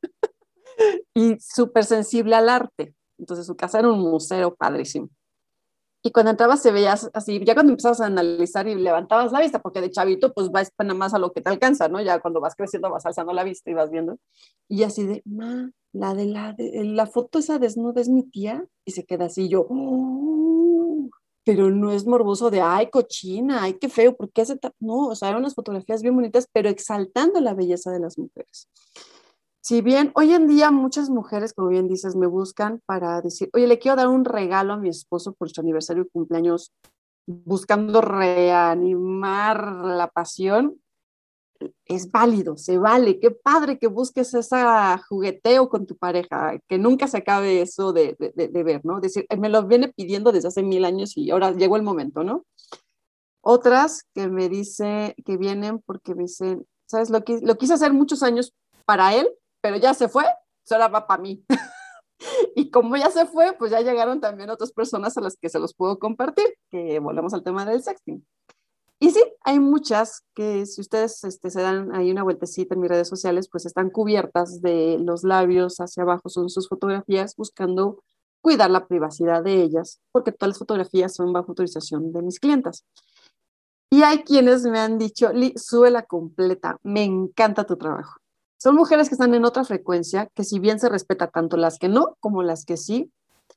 y súper sensible al arte. Entonces su casa era un museo padrísimo. Y cuando entrabas se veías así, ya cuando empezabas a analizar y levantabas la vista, porque de chavito pues vas nada más a lo que te alcanza, ¿no? Ya cuando vas creciendo vas alzando la vista y vas viendo. Y así de, ma, la de la, de, la foto esa desnuda es mi tía. Y se queda así yo, oh, pero no es morboso de, ay, cochina, ay, qué feo, ¿por qué hace ta-? No, o sea, eran unas fotografías bien bonitas, pero exaltando la belleza de las mujeres. Si bien hoy en día muchas mujeres, como bien dices, me buscan para decir, oye, le quiero dar un regalo a mi esposo por su aniversario de cumpleaños, buscando reanimar la pasión, es válido, se vale. Qué padre que busques ese jugueteo con tu pareja, que nunca se acabe eso de, de, de ver, ¿no? Decir, me lo viene pidiendo desde hace mil años y ahora llegó el momento, ¿no? Otras que me dice, que vienen porque me dicen, ¿sabes? Lo, que, lo quise hacer muchos años para él, pero ya se fue, pues ahora va para mí. Y como ya se fue, pues ya llegaron también otras personas a las que se los puedo compartir, que volvemos al tema del sexting. Y sí, hay muchas que si ustedes este, se dan ahí una vueltecita en mis redes sociales, pues están cubiertas de los labios hacia abajo, son sus fotografías buscando cuidar la privacidad de ellas, porque todas las fotografías son bajo autorización de mis clientas. Y hay quienes me han dicho, Li, súbela completa, me encanta tu trabajo. Son mujeres que están en otra frecuencia, que si bien se respeta tanto las que no como las que sí,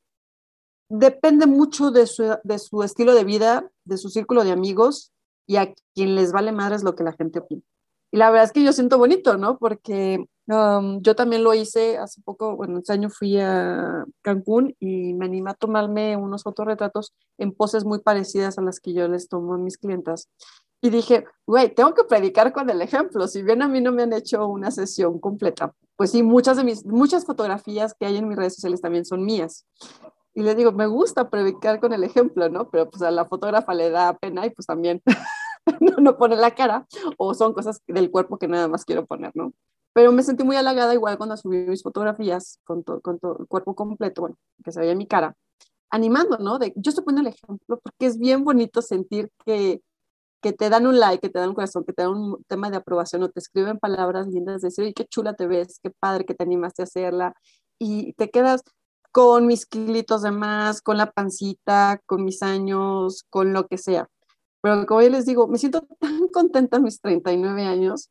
depende mucho de su, de su estilo de vida, de su círculo de amigos, y a quien les vale madres lo que la gente opina. Y la verdad es que yo siento bonito, ¿no? Porque um, yo también lo hice hace poco, bueno, este año fui a Cancún y me animé a tomarme unos fotorretratos en poses muy parecidas a las que yo les tomo a mis clientas. Y dije, güey, tengo que predicar con el ejemplo. Si bien a mí no me han hecho una sesión completa, pues sí, muchas de mis, muchas fotografías que hay en mis redes sociales también son mías. Y les digo, me gusta predicar con el ejemplo, ¿no? Pero pues a la fotógrafa le da pena y pues también no, no pone la cara, o son cosas del cuerpo que nada más quiero poner, ¿no? Pero me sentí muy halagada igual cuando subí mis fotografías con todo con to, el cuerpo completo, bueno, que se veía mi cara, animando, ¿no? De, yo estoy poniendo el ejemplo porque es bien bonito sentir que, que te dan un like, que te dan un corazón, que te dan un tema de aprobación o te escriben palabras lindas de decir, oye, qué chula te ves, qué padre que te animaste a hacerla, y te quedas con mis kilitos de más, con la pancita, con mis años, con lo que sea. Pero como yo les digo, me siento tan contenta a mis treinta y nueve años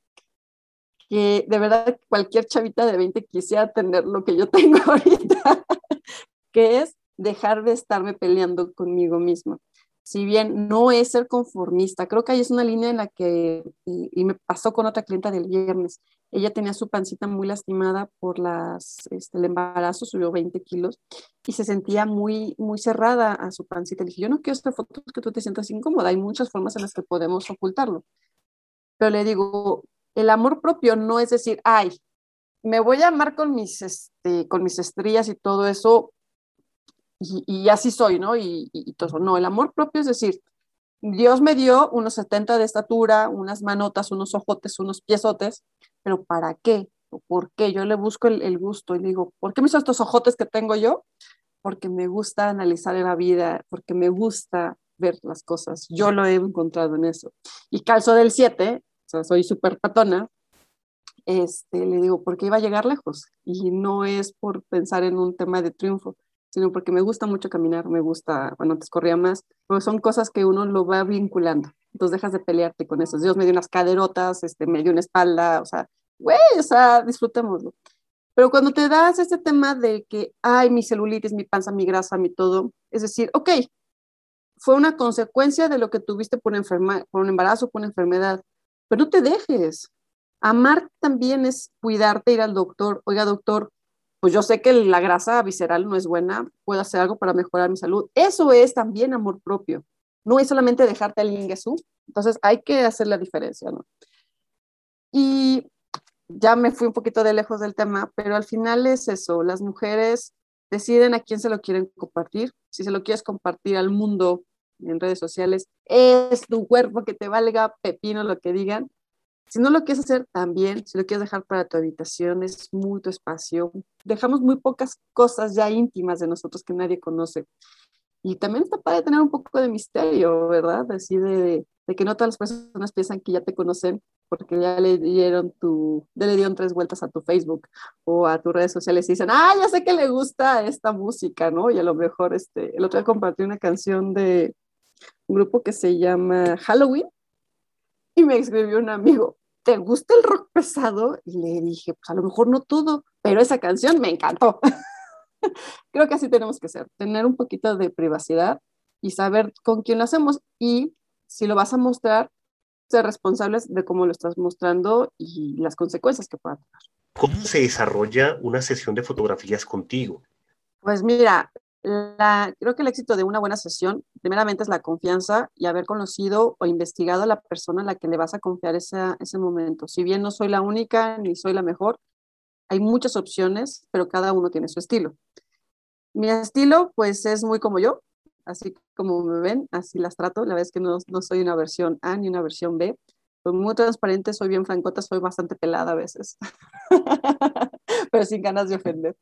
que de verdad cualquier chavita de veinte quisiera tener lo que yo tengo ahorita, que es dejar de estarme peleando conmigo misma. Si bien no es ser conformista, creo que ahí es una línea en la que, y, y me pasó con otra clienta del viernes, ella tenía su pancita muy lastimada por las, este, el embarazo, subió veinte kilos y se sentía muy, muy cerrada a su pancita. Le dije, yo no quiero hacer fotos que tú te sientas incómoda, hay muchas formas en las que podemos ocultarlo. Pero le digo, el amor propio no es decir, ay, me voy a amar con mis, este, con mis estrías y todo eso, y, y así soy, ¿no? Y, y, y todo eso. No, el amor propio es decir, Dios me dio unos setenta de estatura, unas manotas, unos ojotes, unos piezotes, pero ¿para qué? ¿Por qué? Yo le busco el, el gusto y le digo, ¿por qué me hizo estos ojotes que tengo yo? Porque me gusta analizar la vida, porque me gusta ver las cosas. Yo lo he encontrado en eso. Y calzo del siete, o sea, soy súper patona, este, le digo, porque iba a llegar lejos. Y no es por pensar en un tema de triunfo, sino porque me gusta mucho caminar, me gusta, bueno, antes corría más, pero son cosas que uno lo va vinculando. Entonces dejas de pelearte con eso. Dios me dio unas caderotas, este, me dio una espalda, o sea, güey, o sea, disfrutémoslo. Pero cuando te das este tema de que, ay, mi celulitis, mi panza, mi grasa, mi todo, es decir, ok, fue una consecuencia de lo que tuviste por, enferma, por un embarazo, por una enfermedad, pero no te dejes. Amar también es cuidarte, ir al doctor, oiga, doctor, pues yo sé que la grasa visceral no es buena, puedo hacer algo para mejorar mi salud. Eso es también amor propio. No es solamente dejarte al inguesú. Entonces hay que hacer la diferencia, ¿no? Y ya me fui un poquito de lejos del tema, pero al final es eso, las mujeres deciden a quién se lo quieren compartir. Si se lo quieres compartir al mundo en redes sociales, es tu cuerpo, que te valga pepino lo que digan. Si no lo quieres hacer, también, si lo quieres dejar para tu habitación, es muy tu espacio. Dejamos muy pocas cosas ya íntimas de nosotros que nadie conoce. Y también está padre tener un poco de misterio, ¿verdad? Así de, de que no todas las personas piensan que ya te conocen porque ya le dieron tu, ya le dieron tres vueltas a tu Facebook o a tus redes sociales y dicen, ah, ya sé que le gusta esta música, ¿no? Y a lo mejor, este, el otro día compartí una canción de un grupo que se llama Halloween y me escribió un amigo, ¿te gusta el rock pesado? Y le dije, pues a lo mejor no todo, pero esa canción me encantó. Creo que así tenemos que ser, tener un poquito de privacidad y saber con quién lo hacemos y si lo vas a mostrar, ser responsables de cómo lo estás mostrando y las consecuencias que pueda tener. ¿Cómo se desarrolla una sesión de fotografías contigo? Pues mira, La, creo que el éxito de una buena sesión, primeramente es la confianza y haber conocido o investigado a la persona a la que le vas a confiar esa, ese momento. Si bien no soy la única ni soy la mejor, hay muchas opciones, pero cada uno tiene su estilo. Mi estilo, pues, es muy como yo, así como me ven, así las trato. La verdad es que no, no soy una versión A ni una versión B. Soy muy transparente, soy bien francota, soy bastante pelada a veces, pero sin ganas de ofender.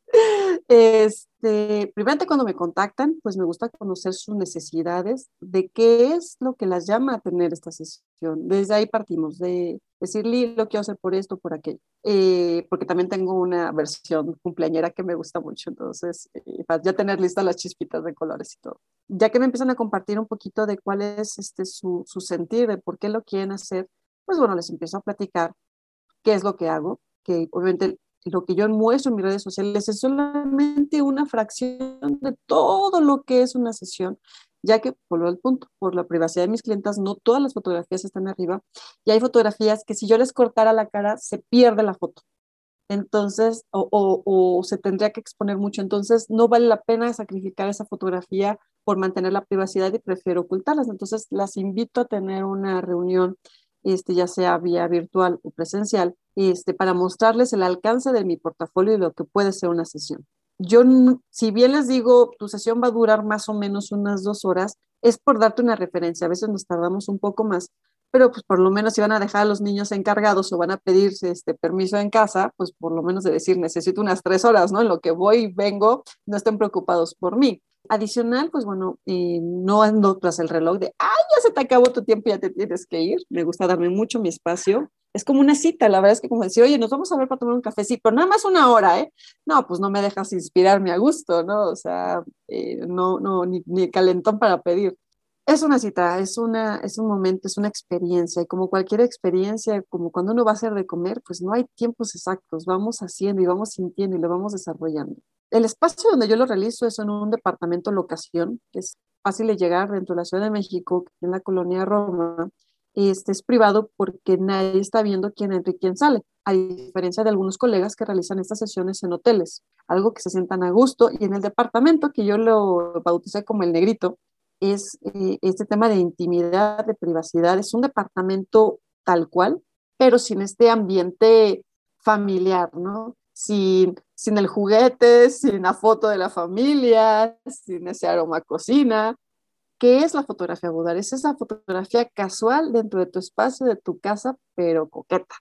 Este, primeramente cuando me contactan, pues me gusta conocer sus necesidades, de qué es lo que las llama a tener esta sesión. Desde ahí partimos, de decirle lo quiero hacer por esto, por aquello. Eh, porque también tengo una versión cumpleañera que me gusta mucho, entonces, eh, para ya tener listas las chispitas de colores y todo. Ya que me empiezan a compartir un poquito de cuál es este, su, su sentir, de por qué lo quieren hacer, pues bueno, les empiezo a platicar qué es lo que hago, que obviamente lo que yo muestro en mis redes sociales es solamente una fracción de todo lo que es una sesión, ya que, vuelvo al punto, por la privacidad de mis clientas, no todas las fotografías están arriba, y hay fotografías que si yo les cortara la cara, se pierde la foto. Entonces, o, o, o se tendría que exponer mucho, entonces no vale la pena sacrificar esa fotografía por mantener la privacidad y prefiero ocultarlas. Entonces, las invito a tener una reunión, este, ya sea vía virtual o presencial, este, para mostrarles el alcance de mi portafolio y lo que puede ser una sesión. Yo, si bien les digo, tu sesión va a durar más o menos unas dos horas, es por darte una referencia. A veces nos tardamos un poco más, pero pues por lo menos si van a dejar a los niños encargados o van a pedirse este permiso en casa, pues por lo menos de decir, necesito unas tres horas, ¿no? En lo que voy y vengo, no estén preocupados por mí. Adicional, pues bueno, eh, no ando tras el reloj de, ay, ya se te acabó tu tiempo, ya te tienes que ir. Me gusta darme mucho mi espacio. Es como una cita, la verdad es que como decir, oye, nos vamos a ver para tomar un cafecito, pero nada más una hora, ¿eh? No, pues no me dejas inspirarme a gusto, ¿no? O sea, eh, no, no, ni, ni calentón para pedir. Es una cita, es, una, es un momento, es una experiencia, y como cualquier experiencia, como cuando uno va a hacer de comer, pues no hay tiempos exactos, vamos haciendo y vamos sintiendo y lo vamos desarrollando. El espacio donde yo lo realizo es en un departamento locación, que es fácil de llegar dentro de la Ciudad de México, en la colonia Roma. Este es privado porque nadie está viendo quién entra y quién sale, a diferencia de algunos colegas que realizan estas sesiones en hoteles, algo que se sientan a gusto. Y en el departamento, que yo lo bauticé como el negrito, es eh, este tema de intimidad, de privacidad. Es un departamento tal cual, pero sin este ambiente familiar, ¿no? Sin, sin el juguete, sin la foto de la familia, sin ese aroma a cocina. ¿Qué es la fotografía boudoir? Es esa fotografía casual dentro de tu espacio, de tu casa, pero coqueta.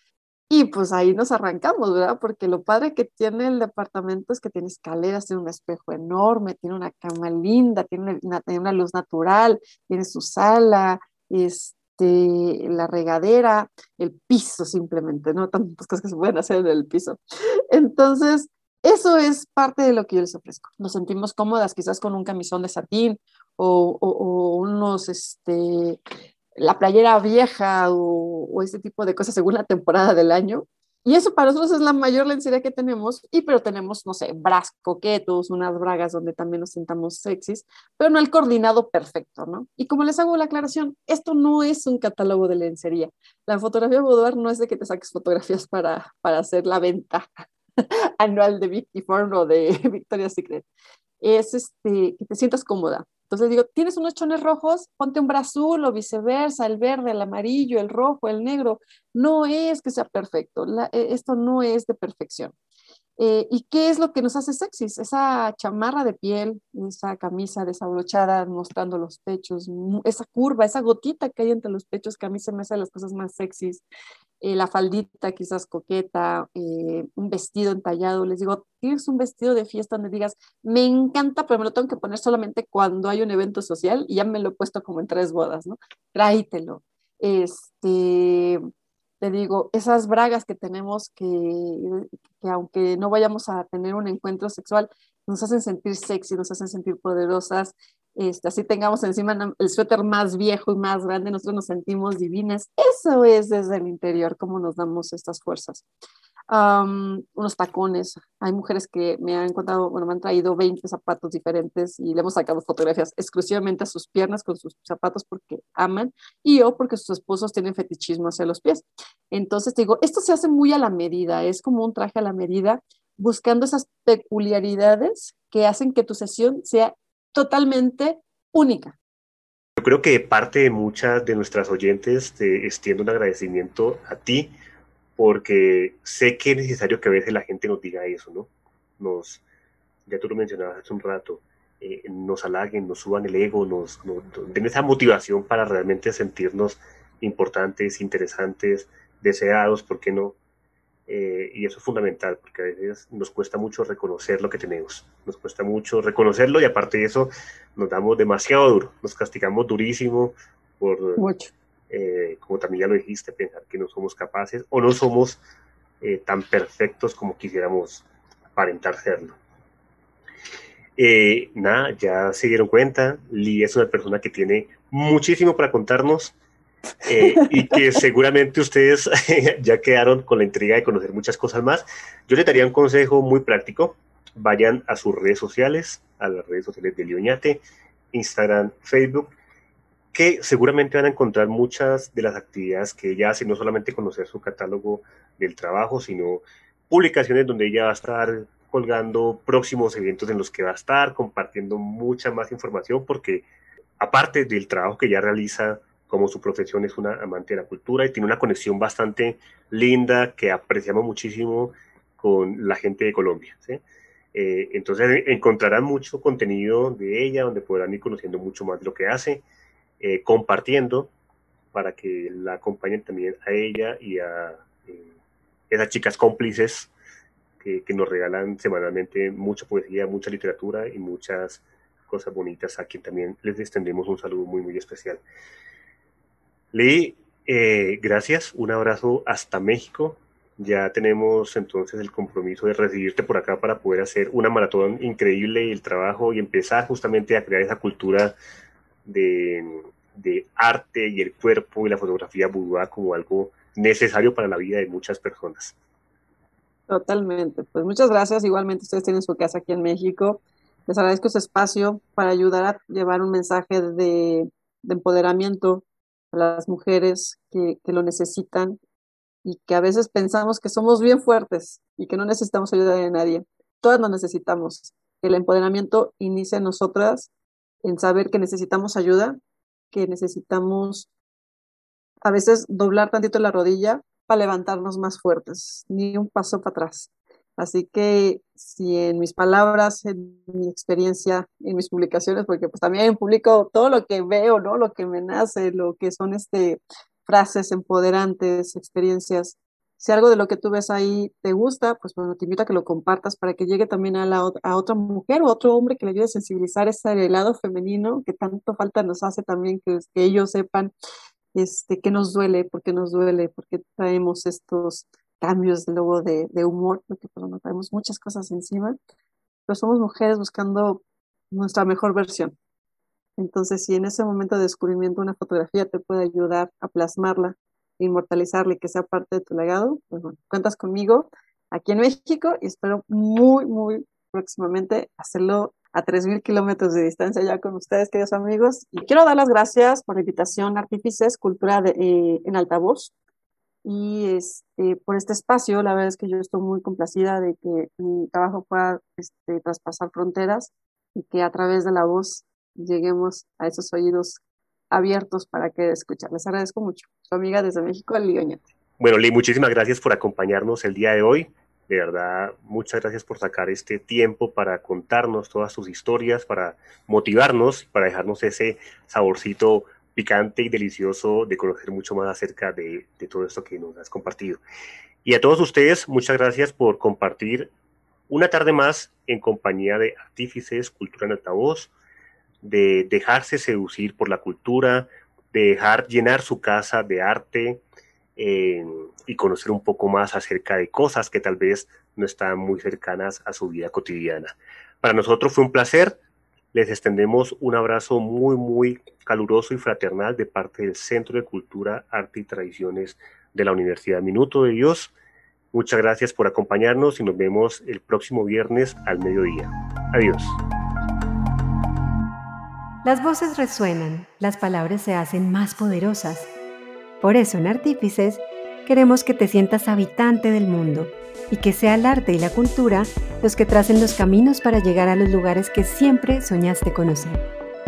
Y pues ahí nos arrancamos, ¿verdad? Porque lo padre que tiene el departamento es que tiene escaleras, tiene un espejo enorme, tiene una cama linda, tiene una, tiene una luz natural, tiene su sala, este, la regadera, el piso simplemente, ¿no? Tantas cosas que se pueden hacer en el piso. Entonces, eso es parte de lo que yo les ofrezco. Nos sentimos cómodas quizás con un camisón de satín o, o, o unos, este, la playera vieja o, o ese tipo de cosas según la temporada del año. Y eso para nosotros es la mayor lencería que tenemos, y pero tenemos, no sé, bras coquetos, unas bragas donde también nos sentamos sexys, pero no el coordinado perfecto, ¿no? Y como les hago la aclaración, esto no es un catálogo de lencería. La fotografía boudoir no es de que te saques fotografías para, para hacer la venta anual de Victy Form o de Victoria's Secret. Es este, que te sientas cómoda. Entonces digo, tienes unos chones rojos, ponte un bra azul o viceversa, el verde, el amarillo, el rojo, el negro. No es que sea perfecto, la, esto no es de perfección. Eh, ¿Y qué es lo que nos hace sexys? Esa chamarra de piel, esa camisa desabrochada mostrando los pechos, esa curva, esa gotita que hay entre los pechos, que a mí se me hace las cosas más sexys. Eh, la faldita quizás coqueta, eh, un vestido entallado. Les digo, tienes un vestido de fiesta donde digas, me encanta, pero me lo tengo que poner solamente cuando hay un evento social, y ya me lo he puesto como en tres bodas, ¿no? Tráetelo. Este, te digo, esas bragas que tenemos que, que aunque no vayamos a tener un encuentro sexual, nos hacen sentir sexy, nos hacen sentir poderosas. Este, así tengamos encima el suéter más viejo y más grande, nosotros nos sentimos divinas. Eso es desde el interior, cómo nos damos estas fuerzas. Um, unos tacones. Hay mujeres que me han contado, bueno, me han traído veinte zapatos diferentes y le hemos sacado fotografías exclusivamente a sus piernas con sus zapatos porque aman, y o porque sus esposos tienen fetichismo hacia los pies. Entonces te digo, esto se hace muy a la medida, es como un traje a la medida, buscando esas peculiaridades que hacen que tu sesión sea totalmente única. Yo creo que de parte de muchas de nuestras oyentes te extiendo un agradecimiento a ti, porque sé que es necesario que a veces la gente nos diga eso, ¿no? Nos, ya tú lo mencionabas hace un rato, eh, nos halaguen, nos suban el ego, nos, nos, nos den esa motivación para realmente sentirnos importantes, interesantes, deseados, ¿por qué no? Eh, y eso es fundamental, porque a veces nos cuesta mucho reconocer lo que tenemos, nos cuesta mucho reconocerlo, y aparte de eso nos damos demasiado duro, nos castigamos durísimo por, Mucho. Eh, como también ya lo dijiste, pensar que no somos capaces o no somos eh, tan perfectos como quisiéramos aparentar serlo. Eh, nada, ya se dieron cuenta, Lee es una persona que tiene muchísimo para contarnos, Eh, y que seguramente ustedes ya quedaron con la intriga de conocer muchas cosas más. Yo les daría un consejo muy práctico: vayan a sus redes sociales, a las redes sociales de Lee Oñate, Instagram, Facebook, que seguramente van a encontrar muchas de las actividades que ella hace, no solamente conocer su catálogo del trabajo, sino publicaciones donde ella va a estar colgando próximos eventos en los que va a estar compartiendo mucha más información, porque aparte del trabajo que ella realiza como su profesión, es una amante de la cultura y tiene una conexión bastante linda que apreciamos muchísimo con la gente de Colombia, ¿sí? Eh, entonces encontrarán mucho contenido de ella donde podrán ir conociendo mucho más de lo que hace, eh, compartiendo, para que la acompañen también a ella y a eh, esas chicas cómplices que, que nos regalan semanalmente mucha poesía, mucha literatura y muchas cosas bonitas, a quien también les extendemos un saludo muy muy especial. Lee, eh, gracias, un abrazo hasta México. Ya tenemos entonces el compromiso de recibirte por acá para poder hacer una maratón increíble y el trabajo y empezar justamente a crear esa cultura de, de arte y el cuerpo y la fotografía boudoir como algo necesario para la vida de muchas personas. Totalmente, pues muchas gracias. Igualmente ustedes tienen su casa aquí en México. Les agradezco este espacio para ayudar a llevar un mensaje de, de empoderamiento a las mujeres que, que lo necesitan y que a veces pensamos que somos bien fuertes y que no necesitamos ayuda de nadie. Todas nos necesitamos. El empoderamiento inicia en nosotras, en saber que necesitamos ayuda, que necesitamos a veces doblar tantito la rodilla para levantarnos más fuertes, ni un paso para atrás. Así que si en mis palabras, en mi experiencia, en mis publicaciones, porque pues también publico todo lo que veo, ¿no? Lo que me nace, lo que son este, frases empoderantes, experiencias. Si algo de lo que tú ves ahí te gusta, pues bueno, te invito a que lo compartas para que llegue también a, la, a otra mujer o a otro hombre que le ayude a sensibilizar ese lado femenino que tanto falta nos hace también, que, que ellos sepan este, que nos duele, porque nos duele, porque traemos estos cambios luego de, de humor, porque pues, bueno, traemos muchas cosas encima, pero somos mujeres buscando nuestra mejor versión. Entonces, si en ese momento de descubrimiento una fotografía te puede ayudar a plasmarla, inmortalizarla y que sea parte de tu legado, pues bueno, cuentas conmigo aquí en México y espero muy, muy próximamente hacerlo a tres mil kilómetros de distancia ya con ustedes, queridos amigos. Y quiero dar las gracias por la invitación, Artífices, Cultura de, eh, en Altavoz. Y este, por este espacio, la verdad es que yo estoy muy complacida de que mi trabajo pueda este, traspasar fronteras y que a través de la voz lleguemos a esos oídos abiertos para que escuchen. Les agradezco mucho. Su amiga desde México, Lee Oñate. Bueno, Lee, muchísimas gracias por acompañarnos el día de hoy. De verdad, muchas gracias por sacar este tiempo para contarnos todas sus historias, para motivarnos, para dejarnos ese saborcito picante y delicioso de conocer mucho más acerca de, de todo esto que nos has compartido. Y a todos ustedes, muchas gracias por compartir una tarde más en compañía de Artífices, Cultura en Altavoz, de dejarse seducir por la cultura, de dejar llenar su casa de arte eh, y conocer un poco más acerca de cosas que tal vez no están muy cercanas a su vida cotidiana. Para nosotros fue un placer. Les extendemos un abrazo muy, muy caluroso y fraternal de parte del Centro de Cultura, Arte y Tradiciones de la Universidad Minuto de Dios. Muchas gracias por acompañarnos y nos vemos el próximo viernes al mediodía. Adiós. Las voces resuenan, las palabras se hacen más poderosas. Por eso en Artífices queremos que te sientas habitante del mundo y que sea el arte y la cultura los que tracen los caminos para llegar a los lugares que siempre soñaste conocer.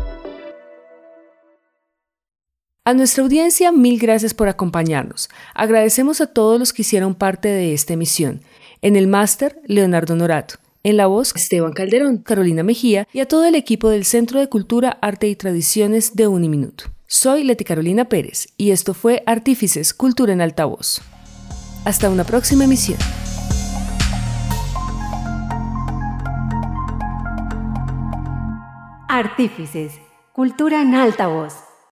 A nuestra audiencia, mil gracias por acompañarnos. Agradecemos a todos los que hicieron parte de esta emisión. En el máster, Leonardo Norato. En la voz, Esteban Calderón, Carolina Mejía y a todo el equipo del Centro de Cultura, Arte y Tradiciones de Uniminuto. Soy Leti Carolina Pérez y esto fue Artífices, Cultura en Altavoz. Hasta una próxima emisión. Artífices, Cultura en Altavoz.